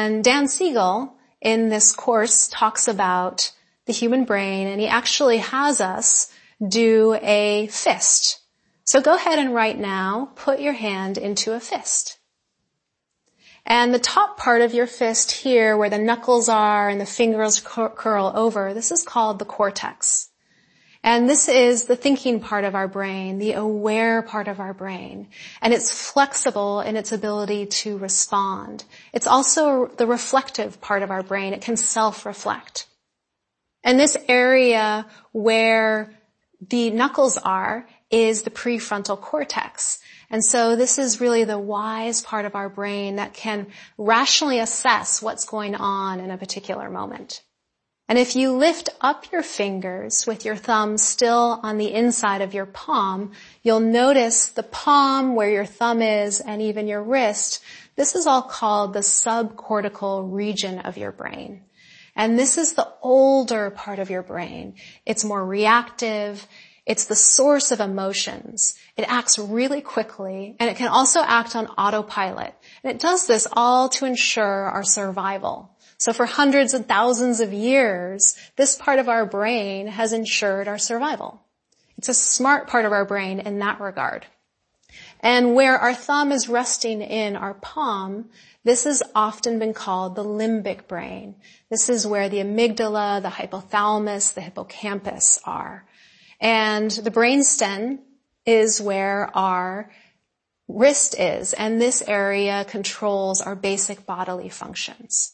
And Dan Siegel in this course talks about the human brain, and he actually has us do a fist. So go ahead and right now put your hand into a fist. And the top part of your fist here, where the knuckles are and the fingers curl over, this is called the cortex. And this is the thinking part of our brain, the aware part of our brain. And it's flexible in its ability to respond. It's also the reflective part of our brain. It can self-reflect. And this area where the knuckles are is the prefrontal cortex. And so this is really the wise part of our brain that can rationally assess what's going on in a particular moment. And if you lift up your fingers with your thumb still on the inside of your palm, you'll notice the palm where your thumb is and even your wrist. This is all called the subcortical region of your brain. And this is the older part of your brain. It's more reactive. It's the source of emotions. It acts really quickly, and it can also act on autopilot. And it does this all to ensure our survival. So for hundreds and thousands of years, this part of our brain has ensured our survival. It's a smart part of our brain in that regard. And where our thumb is resting in our palm, this has often been called the limbic brain. This is where the amygdala, the hypothalamus, the hippocampus are. And the brainstem is where our wrist is, and this area controls our basic bodily functions.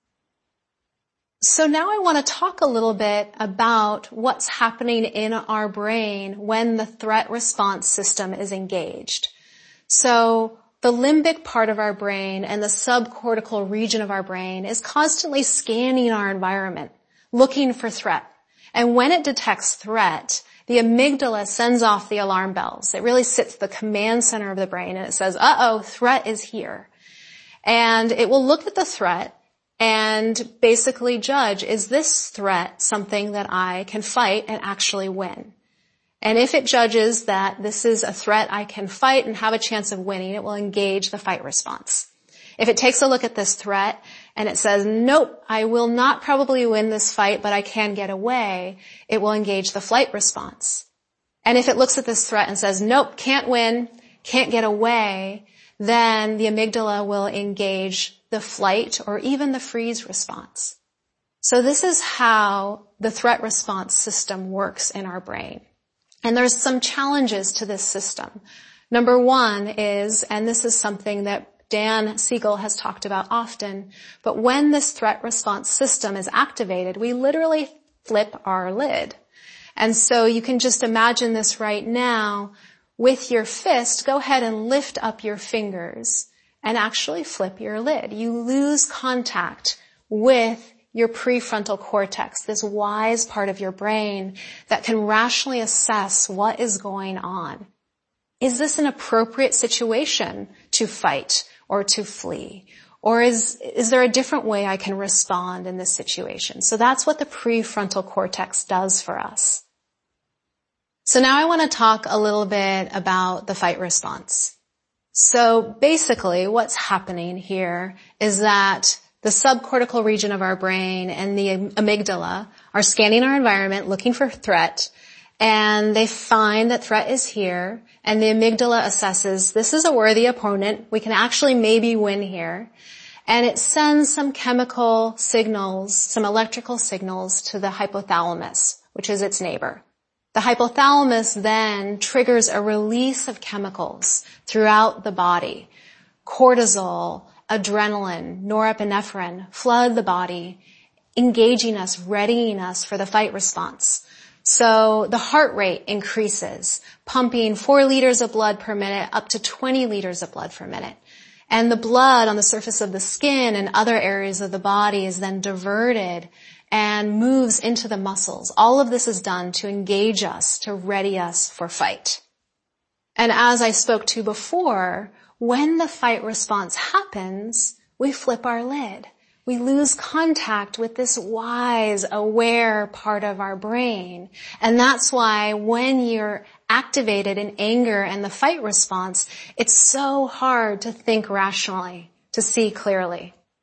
So now I want to talk a little bit about what's happening in our brain when the threat response system is engaged. So the limbic part of our brain and the subcortical region of our brain is constantly scanning our environment, looking for threat. And when it detects threat, the amygdala sends off the alarm bells. It really sits at the command center of the brain, and it says, uh-oh, threat is here. And it will look at the threat and basically judge, is this threat something that I can fight and actually win? And if it judges that this is a threat I can fight and have a chance of winning, it will engage the fight response. If it takes a look at this threat and it says, nope, I will not probably win this fight, but I can get away, it will engage the flight response. And if it looks at this threat and says, nope, can't win, can't get away, then the amygdala will engage the flight or even the freeze response. So this is how the threat response system works in our brain. And there's some challenges to this system. Number one is, and this is something that Dan Siegel has talked about often, but when this threat response system is activated, we literally flip our lid. And so you can just imagine this right now. With your fist, go ahead and lift up your fingers and actually flip your lid. You lose contact with your prefrontal cortex, this wise part of your brain that can rationally assess what is going on. Is this an appropriate situation to fight or to flee? Or is there a different way I can respond in this situation? So that's what the prefrontal cortex does for us. So now I want to talk a little bit about the fight response. So basically what's happening here is that the subcortical region of our brain and the amygdala are scanning our environment looking for threat, and they find that threat is here, and the amygdala assesses this is a worthy opponent, we can actually maybe win here, and it sends some chemical signals, some electrical signals to the hypothalamus, which is its neighbor. The hypothalamus then triggers a release of chemicals throughout the body. Cortisol, adrenaline, norepinephrine flood the body, engaging us, readying us for the fight response. So the heart rate increases, pumping 4 liters of blood per minute up to 20 liters of blood per minute. And the blood on the surface of the skin and other areas of the body is then diverted and moves into the muscles. All of this is done to engage us, to ready us for fight. And as I spoke to before, when the fight response happens, we flip our lid. We lose contact with this wise, aware part of our brain. And that's why when you're activated in anger and the fight response, it's so hard to think rationally, to see clearly.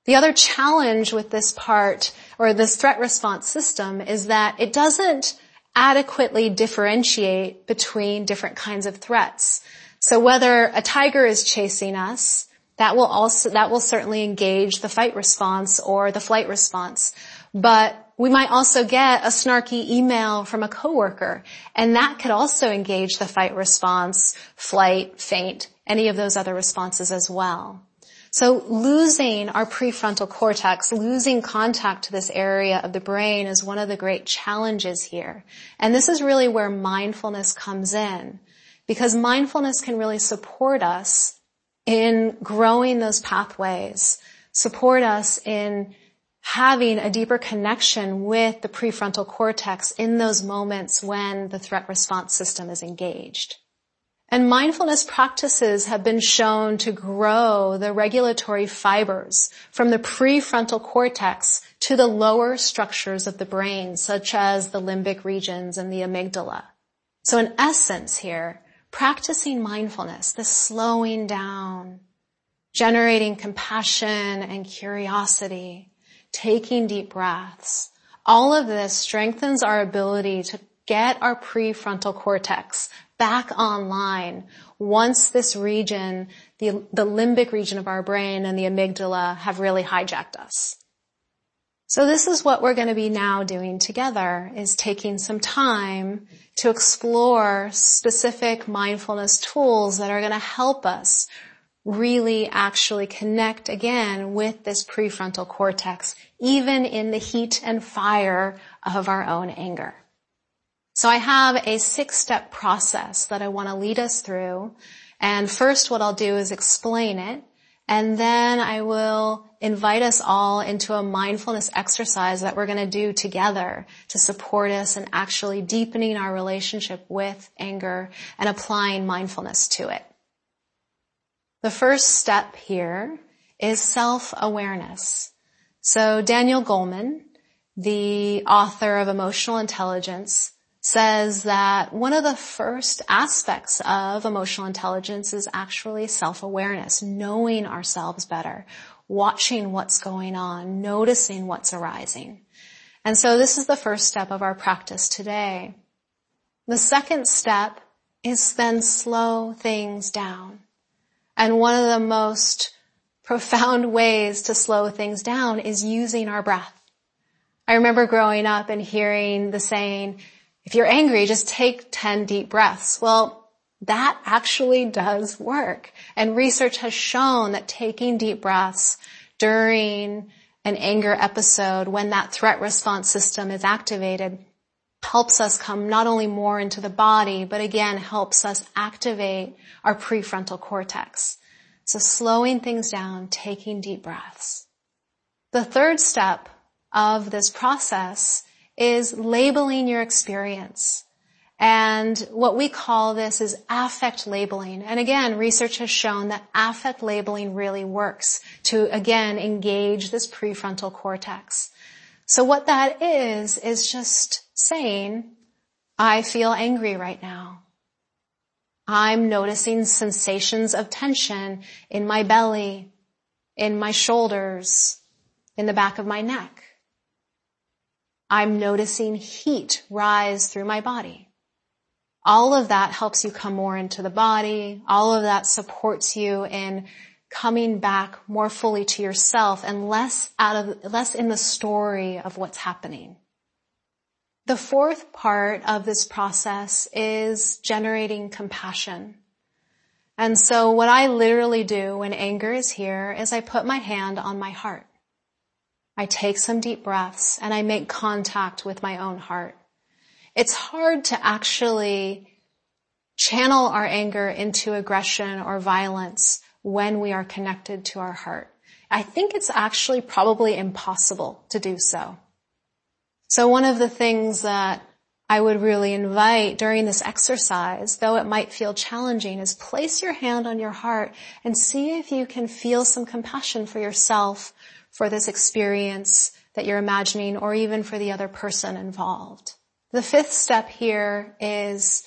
The other challenge with this part, or this threat response system, is that it doesn't adequately differentiate between different kinds of threats. So whether a tiger is chasing us, that will certainly engage the fight response or the flight response. But we might also get a snarky email from a coworker, and that could also engage the fight response, flight, faint, any of those other responses as well. So losing our prefrontal cortex, losing contact to this area of the brain is one of the great challenges here. And this is really where mindfulness comes in, because mindfulness can really support us in growing those pathways, support us in having a deeper connection with the prefrontal cortex in those moments when the threat response system is engaged. And mindfulness practices have been shown to grow the regulatory fibers from the prefrontal cortex to the lower structures of the brain, such as the limbic regions and the amygdala. So in essence here, practicing mindfulness, the slowing down, generating compassion and curiosity, taking deep breaths, all of this strengthens our ability to get our prefrontal cortex back online once this region, the limbic region of our brain and the amygdala have really hijacked us. So this is what we're going to be now doing together, is taking some time to explore specific mindfulness tools that are going to help us really actually connect again with this prefrontal cortex, even in the heat and fire of our own anger. So I have a 6-step process that I want to lead us through. And first what I'll do is explain it. And then I will invite us all into a mindfulness exercise that we're going to do together to support us in actually deepening our relationship with anger and applying mindfulness to it. The first step here is self-awareness. So Daniel Goleman, the author of Emotional Intelligence, says that one of the first aspects of emotional intelligence is actually self-awareness, knowing ourselves better, watching what's going on, noticing what's arising. And so this is the first step of our practice today. The second step is then slow things down. And one of the most profound ways to slow things down is using our breath. I remember growing up and hearing the saying, if you're angry, just take 10 deep breaths. Well, that actually does work. And research has shown that taking deep breaths during an anger episode, when that threat response system is activated, helps us come not only more into the body, but again, helps us activate our prefrontal cortex. So slowing things down, taking deep breaths. The third step of this process is labeling your experience. And what we call this is affect labeling. And again, research has shown that affect labeling really works to, again, engage this prefrontal cortex. So what that is just saying, I feel angry right now. I'm noticing sensations of tension in my belly, in my shoulders, in the back of my neck. I'm noticing heat rise through my body. All of that helps you come more into the body. All of that supports you in coming back more fully to yourself and less in the story of what's happening. The fourth part of this process is generating compassion. And so what I literally do when anger is here is I put my hand on my heart. I take some deep breaths and I make contact with my own heart. It's hard to actually channel our anger into aggression or violence when we are connected to our heart. I think it's actually probably impossible to do so. So one of the things that I would really invite during this exercise, though it might feel challenging, is place your hand on your heart and see if you can feel some compassion for yourself, for this experience that you're imagining, or even for the other person involved. The fifth step here is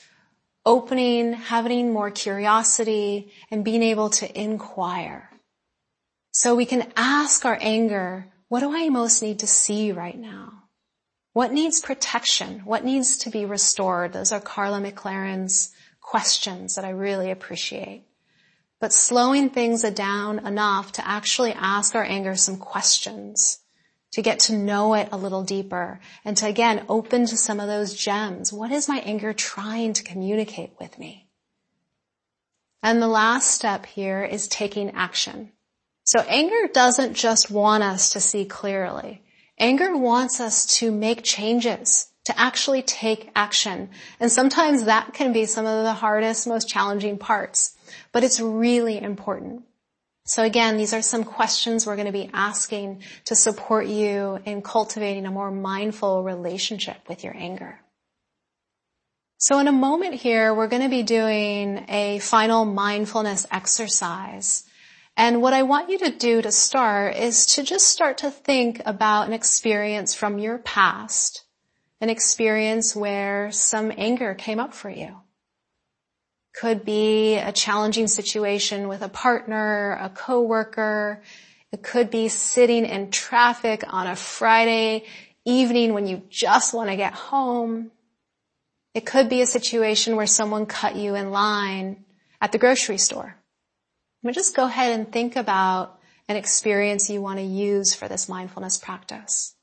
opening, having more curiosity, and being able to inquire. So we can ask our anger, what do I most need to see right now? What needs protection? What needs to be restored? Those are Carla McLaren's questions that I really appreciate. But slowing things down enough to actually ask our anger some questions, to get to know it a little deeper, and to again open to some of those gems. What is my anger trying to communicate with me? And the last step here is taking action. So anger doesn't just want us to see clearly. Anger wants us to make changes, to actually take action. And sometimes that can be some of the hardest, most challenging parts, but it's really important. So again, these are some questions we're going to be asking to support you in cultivating a more mindful relationship with your anger. So in a moment here, we're going to be doing a final mindfulness exercise. And what I want you to do to start is to just start to think about an experience from your past, an experience where some anger came up for you. Could be a challenging situation with a partner, a coworker. It could be sitting in traffic on a Friday evening when you just want to get home. It could be a situation where someone cut you in line at the grocery store. But just go ahead and think about an experience you want to use for this mindfulness practice.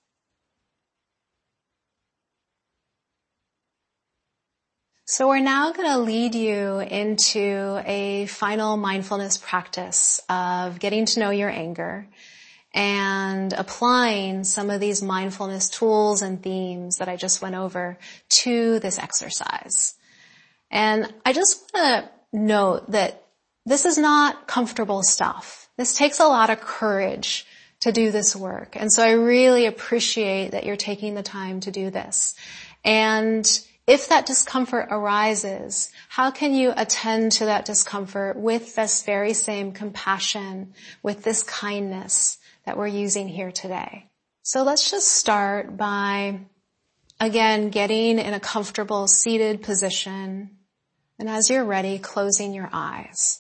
So we're now going to lead you into a final mindfulness practice of getting to know your anger and applying some of these mindfulness tools and themes that I just went over to this exercise. And I just want to note that this is not comfortable stuff. This takes a lot of courage to do this work. And so I really appreciate that you're taking the time to do this. And if that discomfort arises, how can you attend to that discomfort with this very same compassion, with this kindness that we're using here today? So let's just start by, again, getting in a comfortable seated position. And as you're ready, closing your eyes.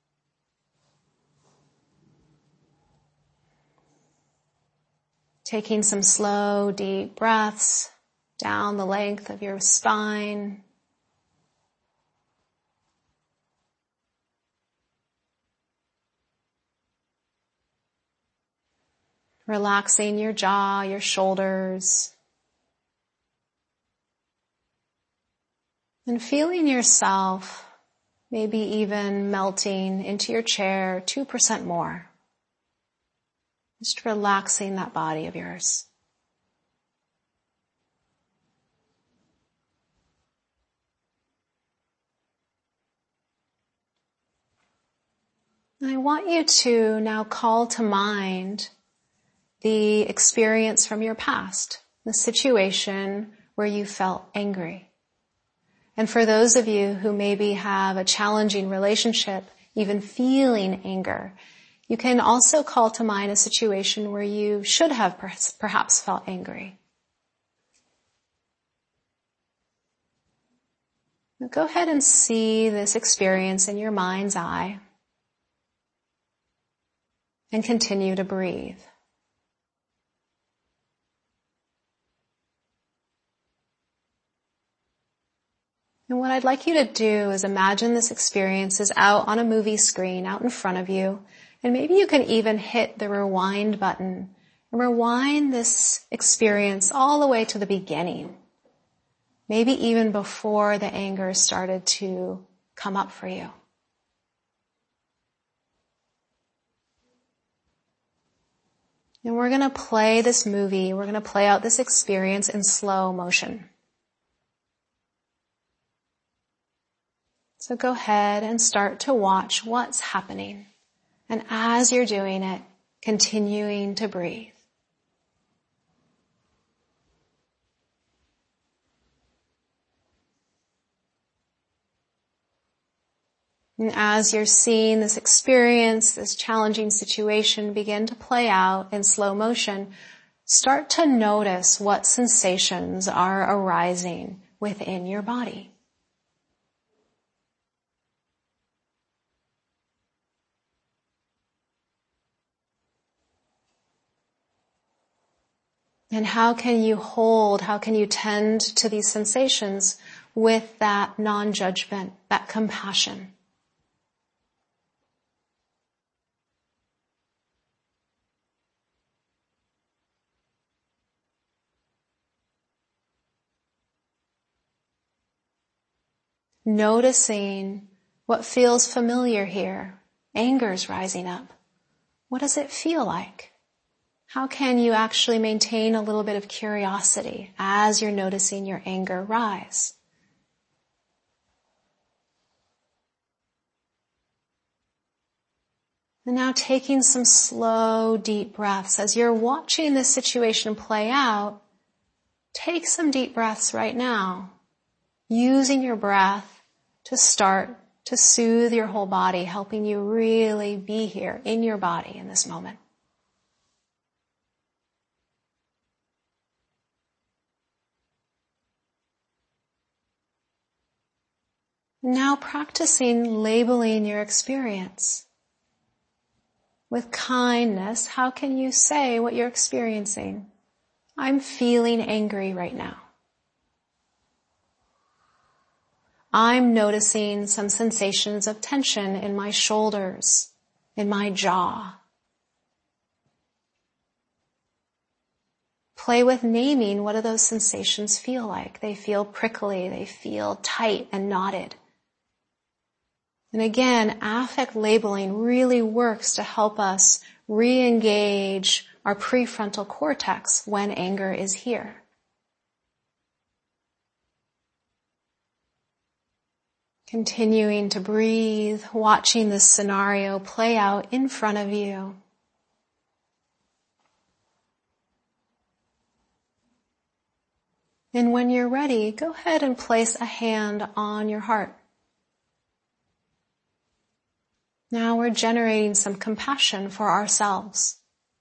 Taking some slow, deep breaths down the length of your spine. Relaxing your jaw, your shoulders. And feeling yourself maybe even melting into your chair 2% more. Just relaxing that body of yours. I want you to now call to mind the experience from your past, the situation where you felt angry. And for those of you who maybe have a challenging relationship, even feeling anger, you can also call to mind a situation where you should have perhaps felt angry. Now go ahead and see this experience in your mind's eye and continue to breathe. And what I'd like you to do is imagine this experience is out on a movie screen out in front of you. And maybe you can even hit the rewind button and rewind this experience all the way to the beginning. Maybe even before the anger started to come up for you. And we're going to play this movie. We're going to play out this experience in slow motion. So go ahead and start to watch what's happening. And as you're doing it, continuing to breathe. And as you're seeing this experience, this challenging situation begin to play out in slow motion, start to notice what sensations are arising within your body. And how can you tend to these sensations with that non-judgment, that compassion? Noticing what feels familiar here. Anger's rising up. What does it feel like? How can you actually maintain a little bit of curiosity as you're noticing your anger rise? And now taking some slow, deep breaths. As you're watching this situation play out, take some deep breaths right now, using your breath to start to soothe your whole body, helping you really be here in your body in this moment. Now practicing labeling your experience. With kindness, how can you say what you're experiencing? I'm feeling angry right now. I'm noticing some sensations of tension in my shoulders, in my jaw. Play with naming what do those sensations feel like. They feel prickly, they feel tight and knotted. And again, affect labeling really works to help us re-engage our prefrontal cortex when anger is here. Continuing to breathe, watching this scenario play out in front of you. And when you're ready, go ahead and place a hand on your heart. Now we're generating some compassion for ourselves.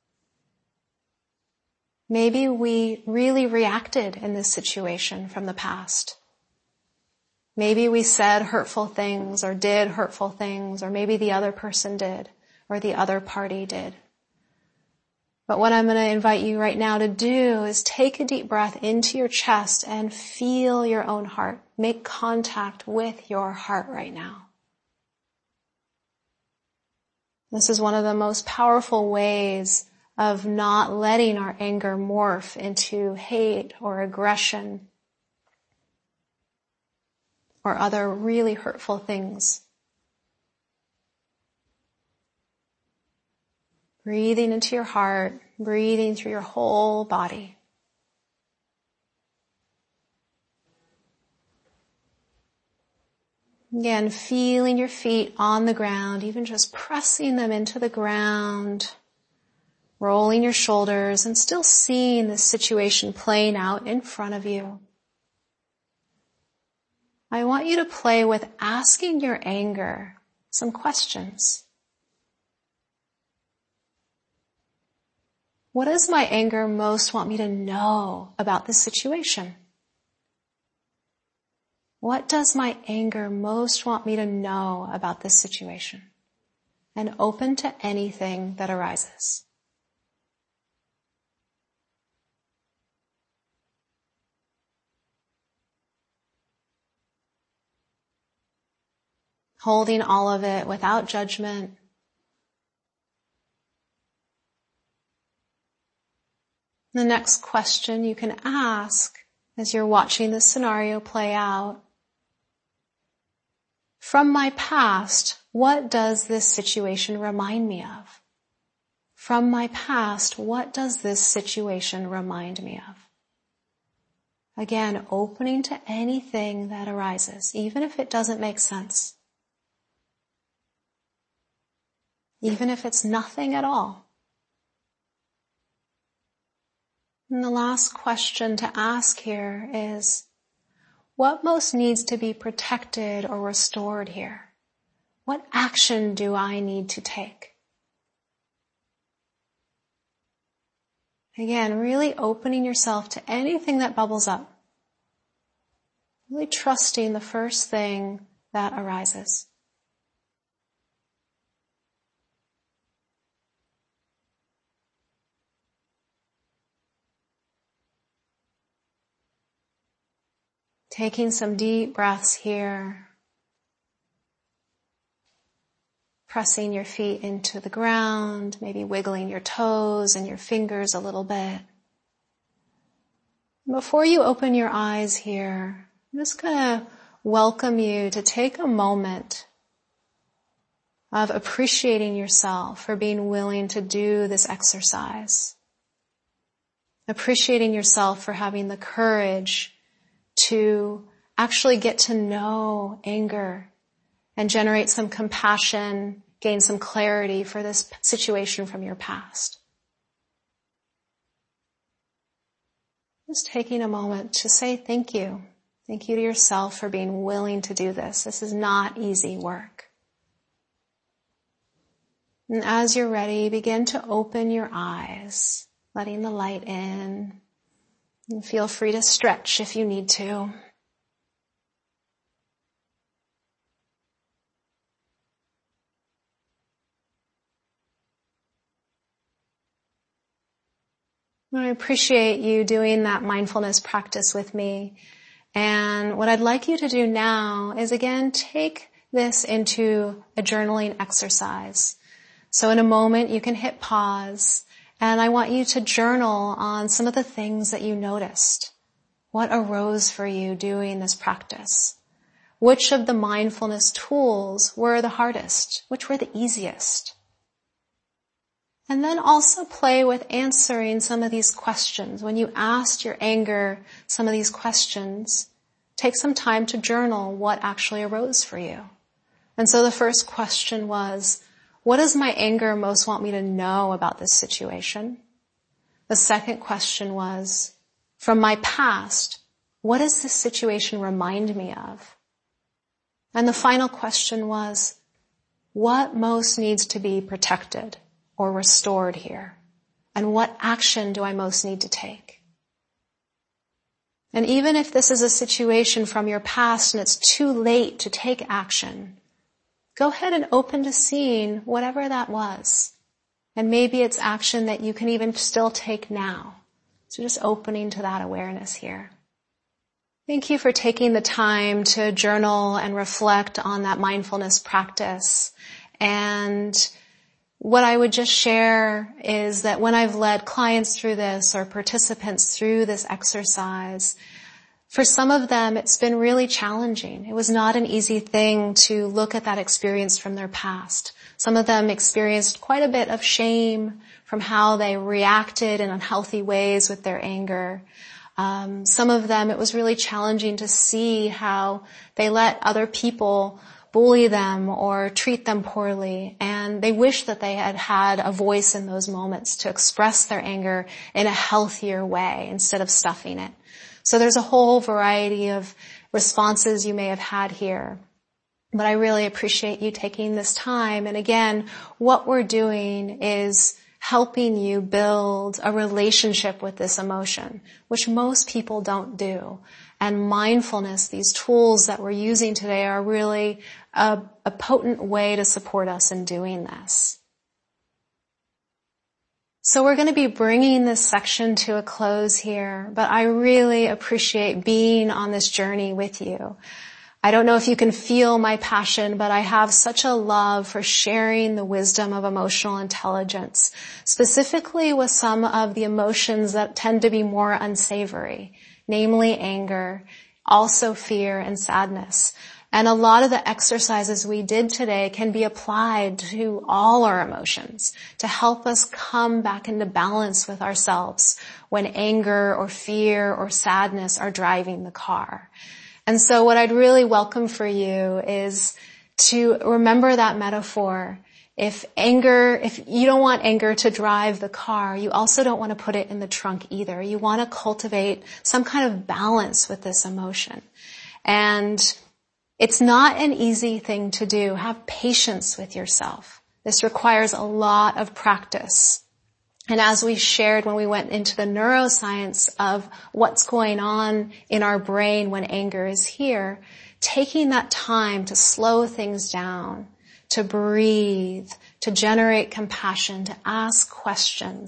Maybe we really reacted in this situation from the past. Maybe we said hurtful things or did hurtful things, or maybe the other person did or the other party did. But what I'm going to invite you right now to do is take a deep breath into your chest and feel your own heart. Make contact with your heart right now. This is one of the most powerful ways of not letting our anger morph into hate or aggression or other really hurtful things. Breathing into your heart, breathing through your whole body. Again, feeling your feet on the ground, even just pressing them into the ground, rolling your shoulders, and still seeing this situation playing out in front of you. I want you to play with asking your anger some questions. What does my anger most want me to know about this situation? What does my anger most want me to know about this situation? And open to anything that arises. Holding all of it without judgment. The next question you can ask as you're watching this scenario play out: from my past, what does this situation remind me of? From my past, what does this situation remind me of? Again, opening to anything that arises, even if it doesn't make sense. Even if it's nothing at all. And the last question to ask here is, what most needs to be protected or restored here? What action do I need to take? Again, really opening yourself to anything that bubbles up. Really trusting the first thing that arises. Taking some deep breaths here. Pressing your feet into the ground, maybe wiggling your toes and your fingers a little bit. Before you open your eyes here, I'm just going to welcome you to take a moment of appreciating yourself for being willing to do this exercise. Appreciating yourself for having the courage to actually get to know anger and generate some compassion, gain some clarity for this situation from your past. Just taking a moment to say thank you. Thank you to yourself for being willing to do this. This is not easy work. And as you're ready, begin to open your eyes, letting the light in. And feel free to stretch if you need to. I appreciate you doing that mindfulness practice with me. And what I'd like you to do now is again take this into a journaling exercise. So in a moment you can hit pause, and I want you to journal on some of the things that you noticed. What arose for you doing this practice? Which of the mindfulness tools were the hardest? Which were the easiest? And then also play with answering some of these questions. When you asked your anger some of these questions, take some time to journal what actually arose for you. And so the first question was, what does my anger most want me to know about this situation? The second question was, from my past, what does this situation remind me of? And the final question was, what most needs to be protected or restored here? And what action do I most need to take? And even if this is a situation from your past and it's too late to take action, go ahead and open to seeing whatever that was. And maybe it's action that you can even still take now. So just opening to that awareness here. Thank you for taking the time to journal and reflect on that mindfulness practice. And what I would just share is that when I've led clients through this or participants through this exercise, for some of them it's been really challenging. It was not an easy thing to look at that experience from their past. Some of them experienced quite a bit of shame from how they reacted in unhealthy ways with their anger. Some of them it was really challenging to see how they let other people bully them or treat them poorly, and they wish that they had had a voice in those moments to express their anger in a healthier way instead of stuffing it. So there's a whole variety of responses you may have had here, but I really appreciate you taking this time. And again, what we're doing is helping you build a relationship with this emotion, which most people don't do. And mindfulness, these tools that we're using today, are really a potent way to support us in doing this. So we're going to be bringing this section to a close here, but I really appreciate being on this journey with you. I don't know if you can feel my passion, but I have such a love for sharing the wisdom of emotional intelligence, specifically with some of the emotions that tend to be more unsavory, namely anger, also fear and sadness. And a lot of the exercises we did today can be applied to all our emotions to help us come back into balance with ourselves when anger or fear or sadness are driving the car. And so what I'd really welcome for you is to remember that metaphor. If you don't want anger to drive the car, you also don't want to put it in the trunk either. You want to cultivate some kind of balance with this emotion. And it's not an easy thing to do. Have patience with yourself. This requires a lot of practice. And as we shared when we went into the neuroscience of what's going on in our brain when anger is here, taking that time to slow things down, to breathe, to generate compassion, to ask questions,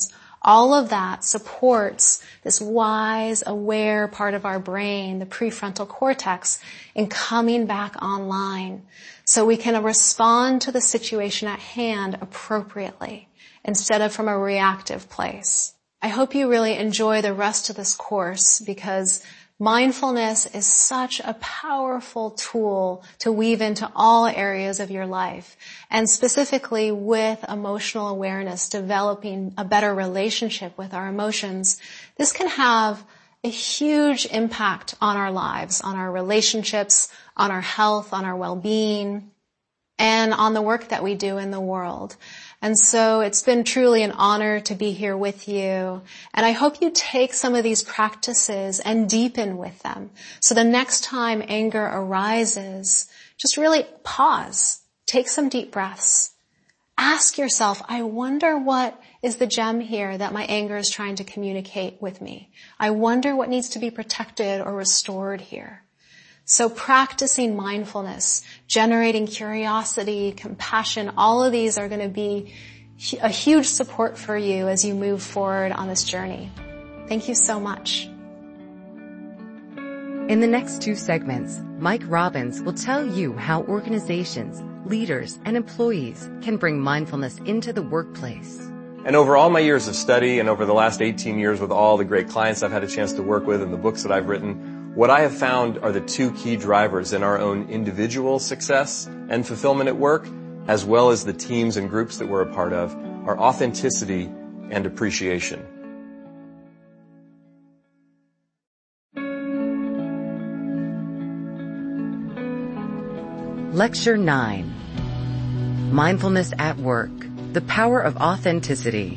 All of that supports this wise, aware part of our brain, the prefrontal cortex, in coming back online so we can respond to the situation at hand appropriately instead of from a reactive place. I hope you really enjoy the rest of this course because mindfulness is such a powerful tool to weave into all areas of your life, and specifically with emotional awareness, developing a better relationship with our emotions. This can have a huge impact on our lives, on our relationships, on our health, on our well-being, and on the work that we do in the world. And so it's been truly an honor to be here with you. And I hope you take some of these practices and deepen with them. So the next time anger arises, just really pause. Take some deep breaths. Ask yourself, I wonder what is the gem here that my anger is trying to communicate with me. I wonder what needs to be protected or restored here. So practicing mindfulness, generating curiosity, compassion, all of these are going to be a huge support for you as you move forward on this journey. Thank you so much. In the next 2 segments, Mike Robbins will tell you how organizations, leaders, and employees can bring mindfulness into the workplace. And over all my years of study and over the last 18 years with all the great clients I've had a chance to work with and the books that I've written, what I have found are the 2 key drivers in our own individual success and fulfillment at work, as well as the teams and groups that we're a part of, are authenticity and appreciation. Lecture 9. Mindfulness at Work. The Power of Authenticity.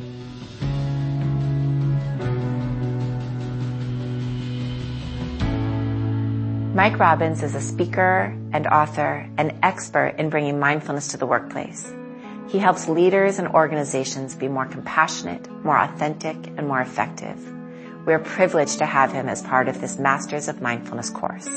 Mike Robbins is a speaker and author and expert in bringing mindfulness to the workplace. He helps leaders and organizations be more compassionate, more authentic, and more effective. We are privileged to have him as part of this Masters of Mindfulness course.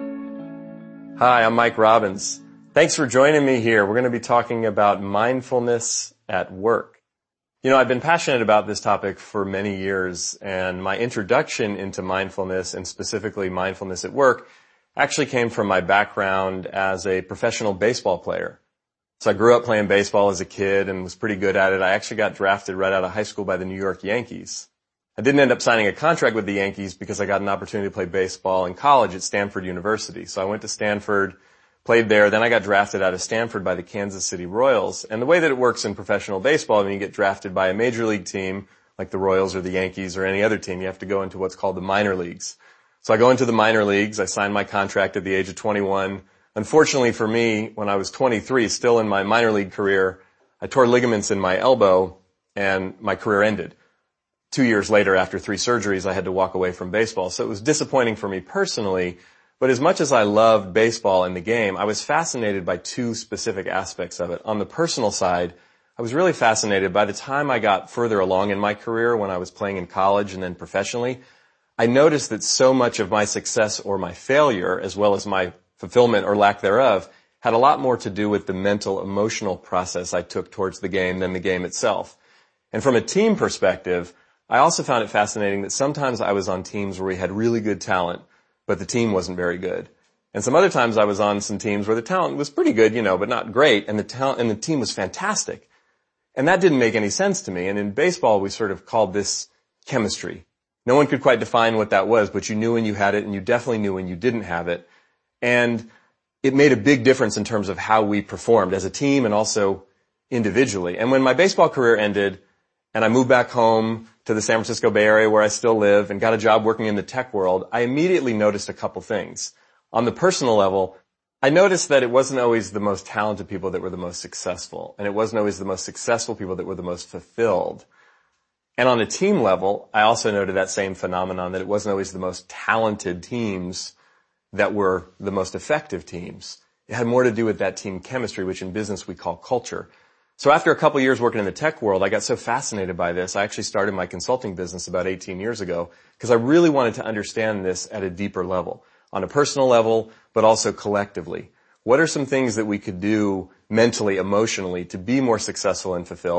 Hi, I'm Mike Robbins. Thanks for joining me here. We're going to be talking about mindfulness at work. You know, I've been passionate about this topic for many years, and my introduction into mindfulness, and specifically mindfulness at work, actually came from my background as a professional baseball player. So I grew up playing baseball as a kid and was pretty good at it. I actually got drafted right out of high school by the New York Yankees. I didn't end up signing a contract with the Yankees because I got an opportunity to play baseball in college at Stanford University. So I went to Stanford, played there, then I got drafted out of Stanford by the Kansas City Royals. And the way that it works in professional baseball, when you get drafted by a major league team, like the Royals or the Yankees or any other team, you have to go into what's called the minor leagues. So I go into the minor leagues. I signed my contract at the age of 21. Unfortunately for me, when I was 23, still in my minor league career, I tore ligaments in my elbow and my career ended. 2 years later, after 3 surgeries, I had to walk away from baseball. So it was disappointing for me personally, but as much as I loved baseball and the game, I was fascinated by 2 specific aspects of it. On the personal side, I was really fascinated by the time I got further along in my career when I was playing in college and then professionally. I noticed that so much of my success or my failure, as well as my fulfillment or lack thereof, had a lot more to do with the mental, emotional process I took towards the game than the game itself. And from a team perspective, I also found it fascinating that sometimes I was on teams where we had really good talent, but the team wasn't very good. And some other times I was on some teams where the talent was pretty good, but not great, and the team was fantastic. And that didn't make any sense to me. And in baseball, we sort of called this chemistry. No one could quite define what that was, but you knew when you had it, and you definitely knew when you didn't have it. And it made a big difference in terms of how we performed as a team and also individually. And when my baseball career ended, and I moved back home to the San Francisco Bay Area where I still live and got a job working in the tech world, I immediately noticed a couple things. On the personal level, I noticed that it wasn't always the most talented people that were the most successful, and it wasn't always the most successful people that were the most fulfilled. And on a team level, I also noted that same phenomenon, that it wasn't always the most talented teams that were the most effective teams. It had more to do with that team chemistry, which in business we call culture. So after a couple of years working in the tech world, I got so fascinated by this, I actually started my consulting business about 18 years ago because I really wanted to understand this at a deeper level, on a personal level, but also collectively. What are some things that we could do mentally, emotionally to be more successful and fulfilled?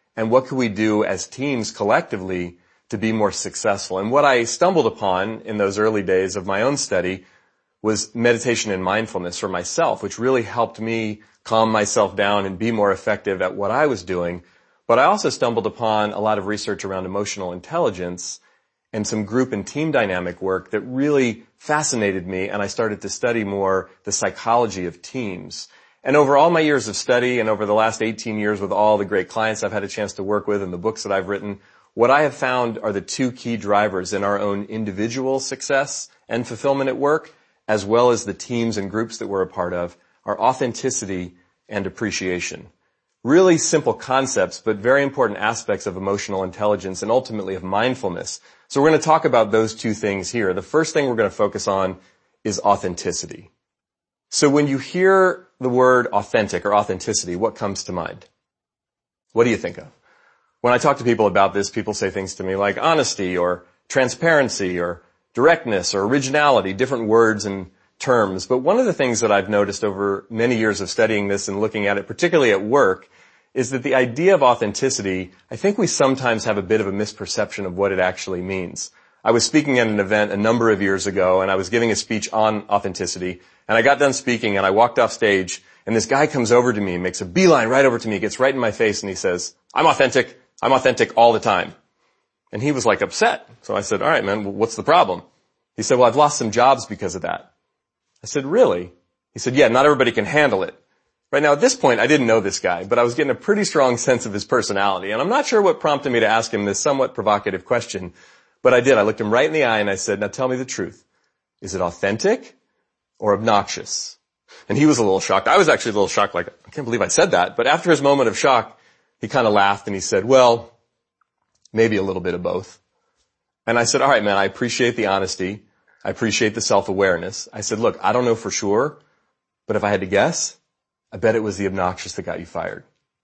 and what could we do as teams collectively to be more successful. And what I stumbled upon in those early days of my own study was meditation and mindfulness for myself, which really helped me calm myself down and be more effective at what I was doing. But I also stumbled upon a lot of research around emotional intelligence and some group and team dynamic work that really fascinated me, and I started to study more the psychology of teams. And over all my years of study and over the last 18 years with all the great clients I've had a chance to work with and the books that I've written, what I have found are the two key drivers in our own individual success and fulfillment at work, as well as the teams and groups that we're a part of, are authenticity and appreciation. Really simple concepts, but very important aspects of emotional intelligence and ultimately of mindfulness. So we're going to talk about those two things here. The first thing we're going to focus on is authenticity. So when you hear the word authentic or authenticity, what comes to mind? What do you think of? When I talk to people about this, people say things to me like honesty or transparency or directness or originality, different words and terms. But one of the things that I've noticed over many years of studying this and looking at it, particularly at work, is that the idea of authenticity, I think we sometimes have a bit of a misperception of what it actually means. I was speaking at an event a number of years ago, and I was giving a speech on authenticity, and I got done speaking, and I walked off stage, and this guy comes over to me, makes a beeline right over to me, gets right in my face, and he says, I'm authentic all the time. And he was like upset. So I said, all right, man, well, what's the problem? He said, well, I've lost some jobs because of that. I said, really? He said, yeah, not everybody can handle it. Right now, at this point, I didn't know this guy, but I was getting a pretty strong sense of his personality. And I'm not sure what prompted me to ask him this somewhat provocative question, but I did. I looked him right in the eye and I said, now tell me the truth. Is it authentic or obnoxious? And he was a little shocked. I was actually a little shocked, like, I can't believe I said that. But after his moment of shock, he kind of laughed and he said, well, maybe a little bit of both. And I said, all right, man, I appreciate the honesty. I appreciate the self-awareness. I said, look, I don't know for sure, but if I had to guess, I bet it was the obnoxious that got you fired,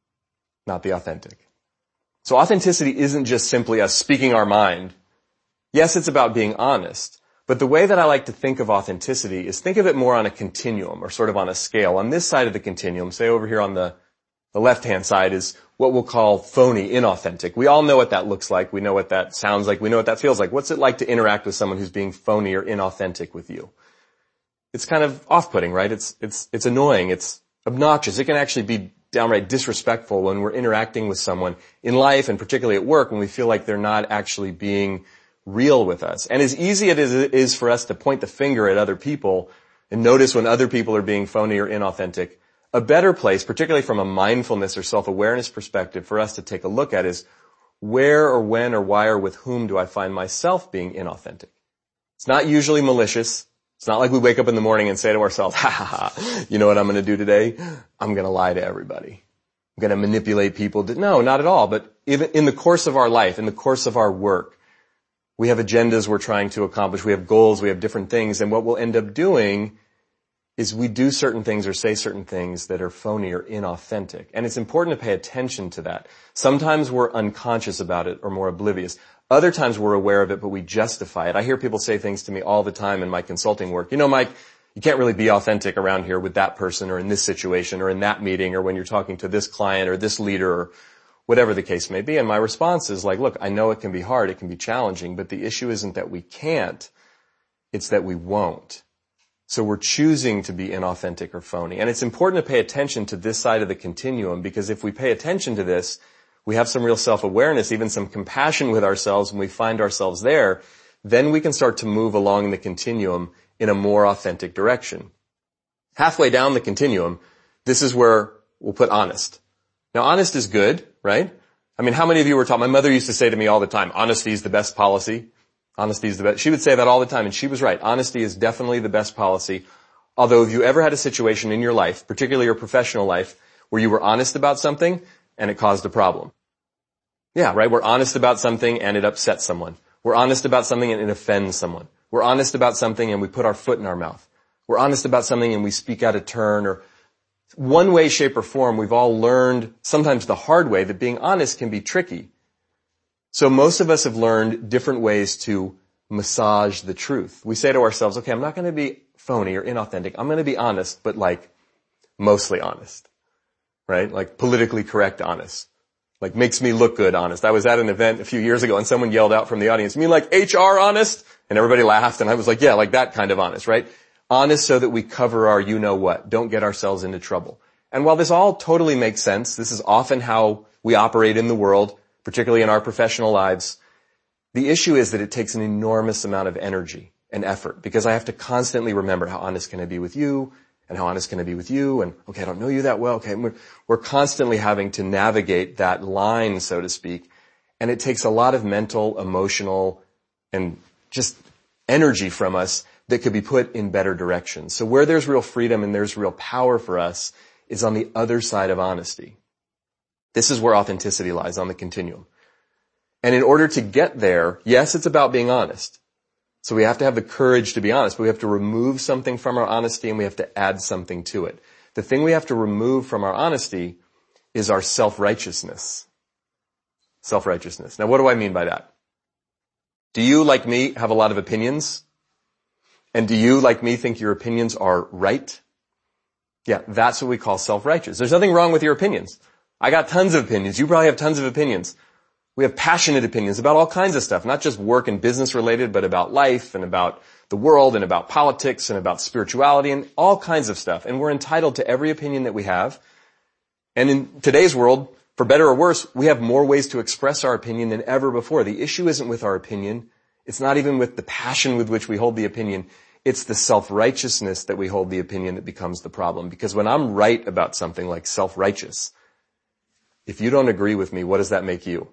not the authentic. So authenticity isn't just simply us speaking our mind. Yes, it's about being honest, but the way that I like to think of authenticity is think of it more on a continuum or sort of on a scale. On this side of the continuum, say over here on the left-hand side is what we'll call phony, inauthentic. We all know what that looks like. We know what that sounds like. We know what that feels like. What's it like to interact with someone who's being phony or inauthentic with you? It's kind of off-putting, right? It's annoying. It's obnoxious. It can actually be downright disrespectful when we're interacting with someone in life and particularly at work when we feel like they're not actually being real with us. And as easy as it is for us to point the finger at other people and notice when other people are being phony or inauthentic, a better place, particularly from a mindfulness or self-awareness perspective, for us to take a look at is where or when or why or with whom do I find myself being inauthentic? It's not usually malicious. It's not like we wake up in the morning and say to ourselves, ha ha ha, you know what I'm going to do today? I'm going to lie to everybody. I'm going to manipulate people. No, not at all. But even in the course of our life, in the course of our work, we have agendas we're trying to accomplish. We have goals. We have different things. And what we'll end up doing is we do certain things or say certain things that are phony or inauthentic. And it's important to pay attention to that. Sometimes we're unconscious about it or more oblivious. Other times we're aware of it, but we justify it. I hear people say things to me all the time in my consulting work. You know, Mike, you can't really be authentic around here with that person or in this situation or in that meeting or when you're talking to this client or this leader or whatever the case may be. And my response is like, look, I know it can be hard, it can be challenging, but the issue isn't that we can't, it's that we won't. So we're choosing to be inauthentic or phony. And it's important to pay attention to this side of the continuum because if we pay attention to this, we have some real self-awareness, even some compassion with ourselves when we find ourselves there, then we can start to move along the continuum in a more authentic direction. Halfway down the continuum, this is where we'll put honest. Now, honest is good, right? I mean, how many of you were taught? My mother used to say to me all the time, honesty is the best policy. Honesty is the best. She would say that all the time, and she was right. Honesty is definitely the best policy. Although if you ever had a situation in your life, particularly your professional life, where you were honest about something and it caused a problem. Yeah, right? We're honest about something and it upsets someone. We're honest about something and it offends someone. We're honest about something and we put our foot in our mouth. We're honest about something and we speak out of turn or one way, shape, or form. We've all learned, sometimes the hard way, that being honest can be tricky. So most of us have learned different ways to massage the truth. We say to ourselves, okay, I'm not going to be phony or inauthentic. I'm going to be honest, but like mostly honest, right? Like politically correct honest. Like makes me look good honest. I was at an event a few years ago and someone yelled out from the audience, "You mean like HR honest?" And everybody laughed and I was like, yeah, like that kind of honest, right? Honest so that we cover our you-know-what, don't get ourselves into trouble. And while this all totally makes sense, this is often how we operate in the world, particularly in our professional lives, the issue is that it takes an enormous amount of energy and effort because I have to constantly remember how honest can I be with you and how honest can I be with you and okay, I don't know you that well. Okay, we're constantly having to navigate that line, so to speak, and it takes a lot of mental, emotional, and just energy from us that could be put in better directions. So where there's real freedom and there's real power for us is on the other side of honesty. This is where authenticity lies on the continuum. And in order to get there, yes, it's about being honest. So we have to have the courage to be honest, but we have to remove something from our honesty and we have to add something to it. The thing we have to remove from our honesty is our self-righteousness. Self-righteousness. Now what do I mean by that? Do you, like me, have a lot of opinions? And do you, like me, think your opinions are right? Yeah, that's what we call self-righteous. There's nothing wrong with your opinions. I got tons of opinions. You probably have tons of opinions. We have passionate opinions about all kinds of stuff, not just work and business related, but about life and about the world and about politics and about spirituality and all kinds of stuff. And we're entitled to every opinion that we have. And in today's world, for better or worse, we have more ways to express our opinion than ever before. The issue isn't with our opinion. It's not even with the passion with which we hold the opinion. It's the self-righteousness that we hold the opinion that becomes the problem. Because when I'm right about something like self-righteous, if you don't agree with me, what does that make you?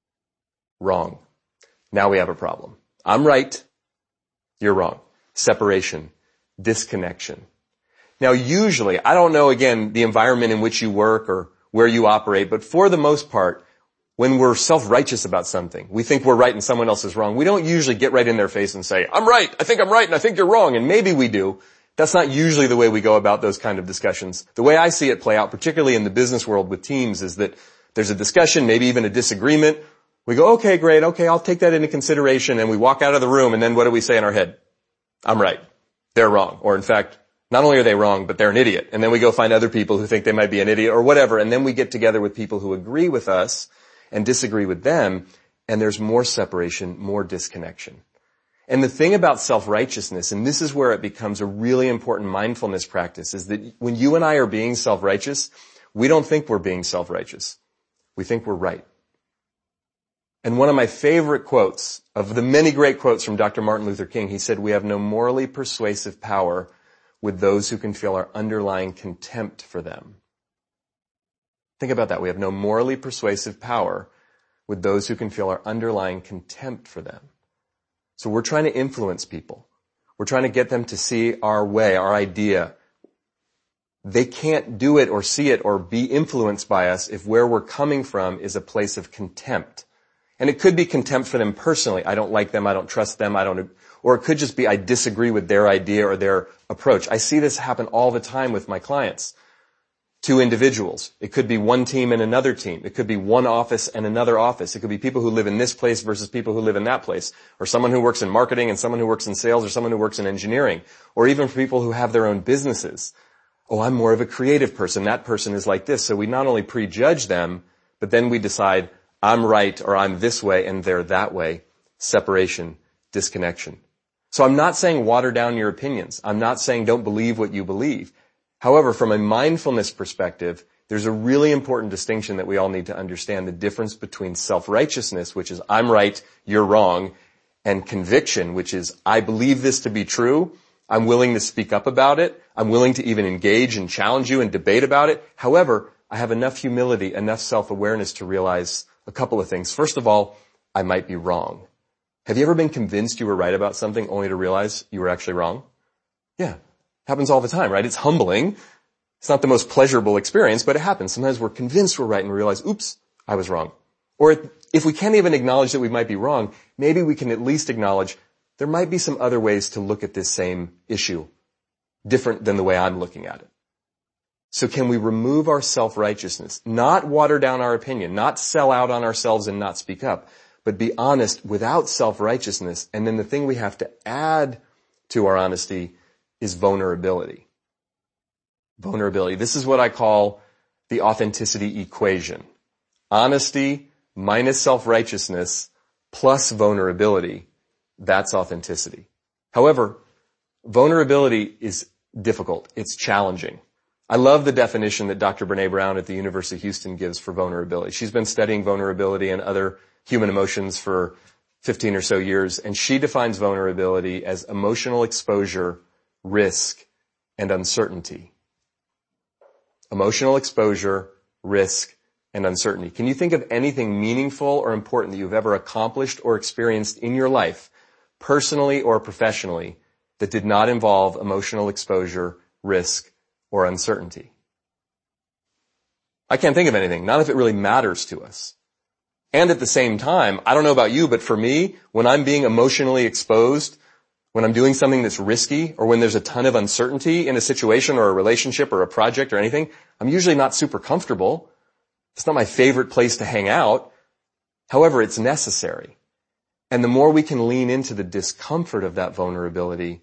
Wrong. Now we have a problem. I'm right. You're wrong. Separation. Disconnection. Now usually, I don't know again the environment in which you work or where you operate, but for the most part, when we're self-righteous about something, we think we're right and someone else is wrong, we don't usually get right in their face and say, I'm right, I think I'm right, and I think you're wrong, and maybe we do. That's not usually the way we go about those kind of discussions. The way I see it play out, particularly in the business world with teams, is that there's a discussion, maybe even a disagreement. We go, okay, great, okay, I'll take that into consideration, and we walk out of the room, and then what do we say in our head? I'm right. They're wrong. Or in fact, not only are they wrong, but they're an idiot. And then we go find other people who think they might be an idiot or whatever, and then we get together with people who agree with us and disagree with them, and there's more separation, more disconnection. And the thing about self-righteousness, and this is where it becomes a really important mindfulness practice, is that when you and I are being self-righteous, we don't think we're being self-righteous. We think we're right. And one of my favorite quotes, of the many great quotes from Dr. Martin Luther King, he said, we have no morally persuasive power with those who can feel our underlying contempt for them. Think about that. We have no morally persuasive power with those who can feel our underlying contempt for them. So we're trying to influence people. We're trying to get them to see our way, our idea. They can't do it or see it or be influenced by us if where we're coming from is a place of contempt. And it could be contempt for them personally. I don't like them. I don't trust them. Or it could just be I disagree with their idea or their approach. I see this happen all the time with my clients. Two individuals. It could be one team and another team. It could be one office and another office. It could be people who live in this place versus people who live in that place. Or someone who works in marketing and someone who works in sales or someone who works in engineering. Or even for people who have their own businesses. Oh, I'm more of a creative person. That person is like this. So we not only prejudge them, but then we decide I'm right or I'm this way and they're that way. Separation, disconnection. So I'm not saying water down your opinions. I'm not saying don't believe what you believe. However, from a mindfulness perspective, there's a really important distinction that we all need to understand, the difference between self-righteousness, which is I'm right, you're wrong, and conviction, which is I believe this to be true. I'm willing to speak up about it. I'm willing to even engage and challenge you and debate about it. However, I have enough humility, enough self-awareness to realize a couple of things. First of all, I might be wrong. Have you ever been convinced you were right about something only to realize you were actually wrong? Yeah. Happens all the time, right? It's humbling. It's not the most pleasurable experience, but it happens. Sometimes we're convinced we're right and we realize, oops, I was wrong. Or if we can't even acknowledge that we might be wrong, maybe we can at least acknowledge there might be some other ways to look at this same issue, different than the way I'm looking at it. So can we remove our self-righteousness, not water down our opinion, not sell out on ourselves and not speak up, but be honest without self-righteousness. And then the thing we have to add to our honesty is vulnerability. Vulnerability. This is what I call the authenticity equation. Honesty minus self-righteousness plus vulnerability, that's authenticity. However, vulnerability is difficult. It's challenging. I love the definition that Dr. Brené Brown at the University of Houston gives for vulnerability. She's been studying vulnerability and other human emotions for 15 or so years, and she defines vulnerability as emotional exposure, risk, and uncertainty. Emotional exposure, risk, and uncertainty. Can you think of anything meaningful or important that you've ever accomplished or experienced in your life, personally or professionally, that did not involve emotional exposure, risk, or uncertainty? I can't think of anything, not if it really matters to us. And at the same time, I don't know about you, but for me, when I'm being emotionally exposed, when I'm doing something that's risky, or when there's a ton of uncertainty in a situation or a relationship or a project or anything, I'm usually not super comfortable. It's not my favorite place to hang out. However, it's necessary. And the more we can lean into the discomfort of that vulnerability,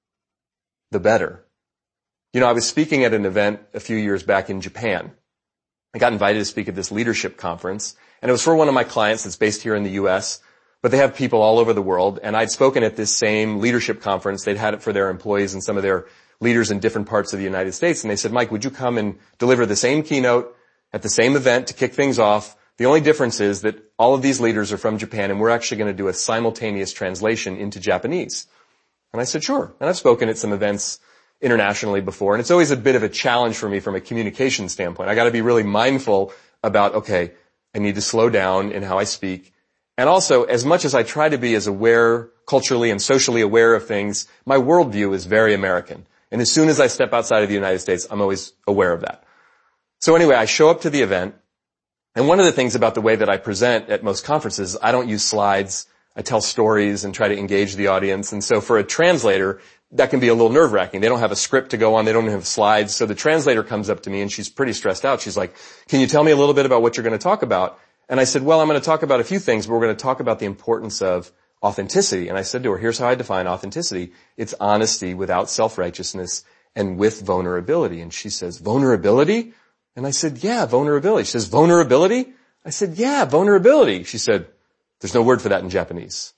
the better. You know, I was speaking at an event a few years back in Japan. I got invited to speak at this leadership conference, and it was for one of my clients that's based here in the U.S., but they have people all over the world, and I'd spoken at this same leadership conference. They'd had it for their employees and some of their leaders in different parts of the United States, and they said, Mike, would you come and deliver the same keynote at the same event to kick things off? The only difference is that all of these leaders are from Japan, and we're actually going to do a simultaneous translation into Japanese. And I said, sure. And I've spoken at some events internationally before, and it's always a bit of a challenge for me from a communication standpoint. I got to be really mindful about, okay, I need to slow down in how I speak. And also, as much as I try to be as aware, culturally and socially aware of things, my worldview is very American. And as soon as I step outside of the United States, I'm always aware of that. So anyway, I show up to the event, and one of the things about the way that I present at most conferences, I don't use slides. I tell stories and try to engage the audience. And so for a translator, that can be a little nerve-wracking. They don't have a script to go on. They don't have slides. So the translator comes up to me and she's pretty stressed out. She's like, can you tell me a little bit about what you're going to talk about? And I said, well, I'm going to talk about a few things, but we're going to talk about the importance of authenticity. And I said to her, here's how I define authenticity. It's honesty without self-righteousness and with vulnerability. And she says, vulnerability? And I said, yeah, vulnerability. She says, vulnerability? I said, yeah, vulnerability. She said, there's no word for that in Japanese.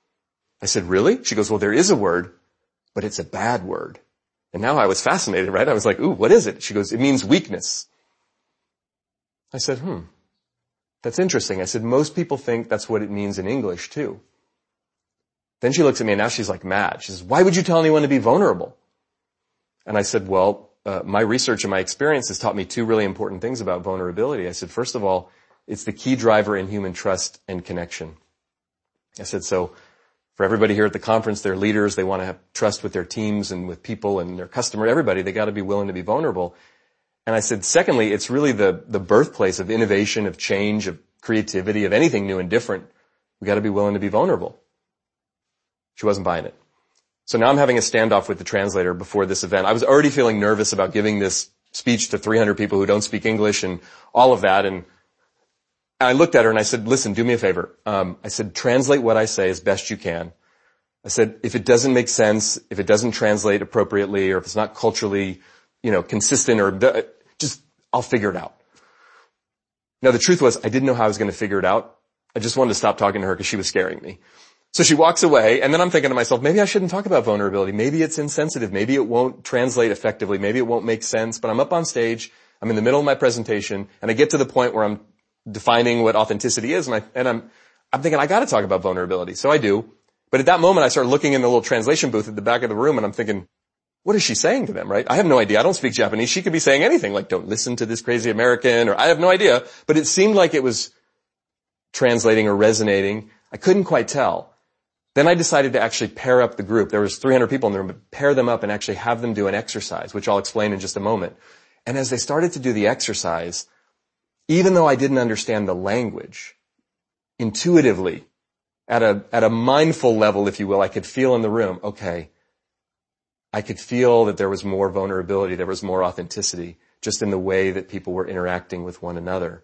I said, really? She goes, well, there is a word, but it's a bad word. And now I was fascinated, right? I was like, ooh, what is it? She goes, it means weakness. I said, that's interesting. I said, most people think that's what it means in English too. Then she looks at me and now she's like mad. She says, why would you tell anyone to be vulnerable? And I said, well, my research and my experience has taught me two really important things about vulnerability. I said, first of all, it's the key driver in human trust and connection. I said, so for everybody here at the conference, they're leaders. They want to have trust with their teams and with people and their customer, everybody. They got to be willing to be vulnerable. And I said, secondly, it's really the birthplace of innovation, of change, of creativity, of anything new and different. We got to be willing to be vulnerable. She wasn't buying it. So now I'm having a standoff with the translator before this event. I was already feeling nervous about giving this speech to 300 people who don't speak English and all of that. And I looked at her and I said, listen, do me a favor. I said, translate what I say as best you can. I said, if it doesn't make sense, if it doesn't translate appropriately, or if it's not culturally, consistent, or I'll figure it out. Now, the truth was, I didn't know how I was going to figure it out. I just wanted to stop talking to her because she was scaring me. So she walks away, and then I'm thinking to myself, maybe I shouldn't talk about vulnerability. Maybe it's insensitive. Maybe it won't translate effectively. Maybe it won't make sense. But I'm up on stage. I'm in the middle of my presentation, and I get to the point where I'm defining what authenticity is, and I'm thinking, I got to talk about vulnerability. So I do. But at that moment, I started looking in the little translation booth at the back of the room, and I'm thinking, what is she saying to them, right? I have no idea. I don't speak Japanese. She could be saying anything, like, don't listen to this crazy American, or I have no idea. But it seemed like it was translating or resonating. I couldn't quite tell. Then I decided to actually pair up the group. There was 300 people in the room, but pair them up and actually have them do an exercise, which I'll explain in just a moment. And as they started to do the exercise, even though I didn't understand the language, intuitively, at a mindful level, if you will, I could feel in the room, okay, I could feel that there was more vulnerability, there was more authenticity, just in the way that people were interacting with one another.